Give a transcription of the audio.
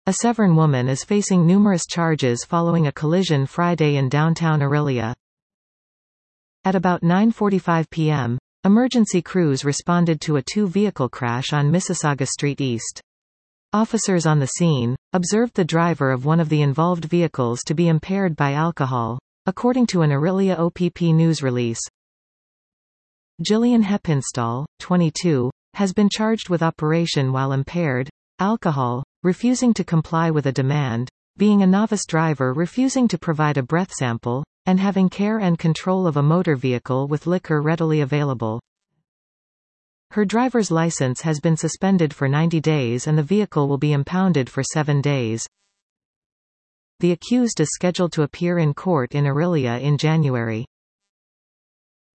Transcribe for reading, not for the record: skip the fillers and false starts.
A Severn woman is facing numerous charges following a collision Friday in downtown Orillia. At about 9:45 p.m., emergency crews responded to a two-vehicle crash on Mississauga Street East. Officers on the scene observed the driver of one of the involved vehicles to be impaired by alcohol, according to an Orillia OPP news release. Gillian Hepinstall, 22, has been charged with operation while impaired, alcohol, refusing to comply with a demand, being a novice driver refusing to provide a breath sample, and having care and control of a motor vehicle with liquor readily available. Her driver's license has been suspended for 90 days and the vehicle will be impounded for 7 days. The accused is scheduled to appear in court in Orillia in January.